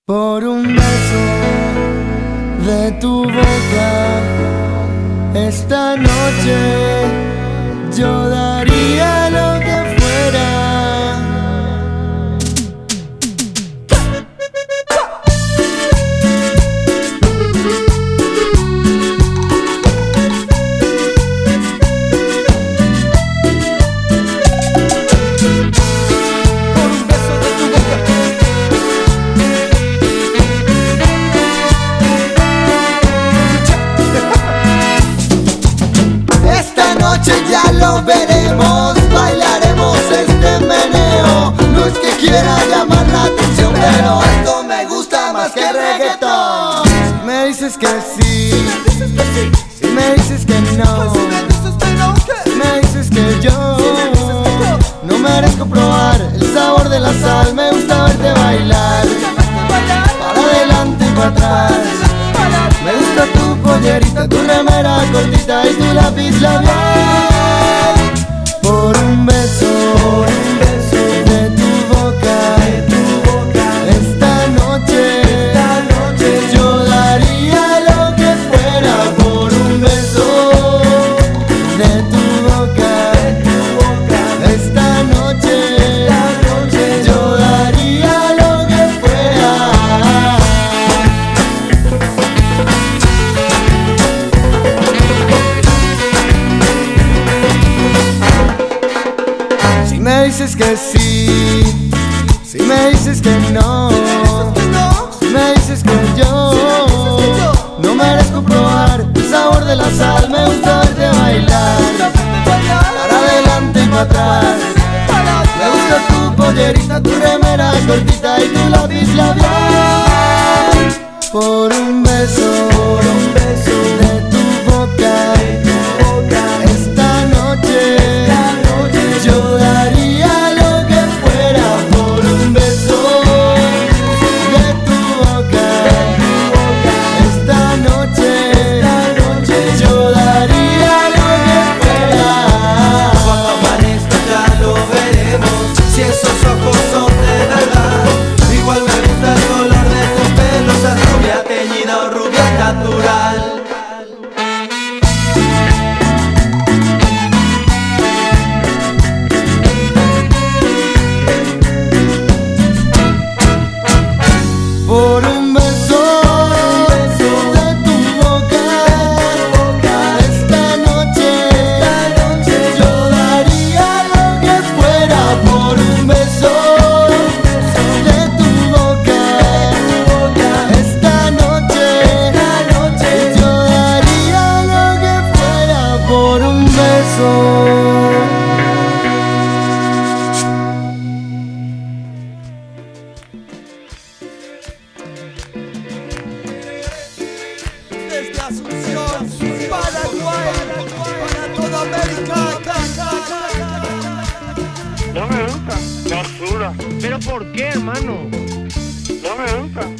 Por un beso de tu boca, esta noche yo daría lo que fuera. Ya lo veremos, bailaremos este meneo. No es que quiera llamar la atención, pero esto me gusta más que el reggaetón. Si me dices que sí, si me dices que no, si me dices que yo no merezco probar el sabor de la sal. Me gusta verte bailar, para adelante y para atrás. Me gusta tu pollerita, tu remera cortita y tu lápiz labial. Por un beso de tu boca, esta noche yo daría lo que fuera. Por un beso de tu boca, esta noche yo daría lo que fuera. Si me dices que sí, si me dices que no, si me dices que yo no merezco probar el sabor de la sal. Me gusta verte bailar, para adelante y para atrás. Me gusta tu pollerita, tu remera cortita y tu lápiz labial. Por un beso de tu boca, esta noche yo daría lo que fuera. Por un beso de tu boca, esta noche yo daría lo que fuera. Cuando amanezca ya lo veremos, si esos ojos son de verdad. Igual me gusta el color de tus pelos, a rubia teñida o rubia natural. Por un beso de tu boca, esta noche yo daría lo que fuera. Por un beso de tu boca, esta noche yo daría lo que fuera. Por un beso. Desde Asunción, Paraguay, para toda América. No me gusta, basura. ¿Pero por qué, hermano? No me gusta.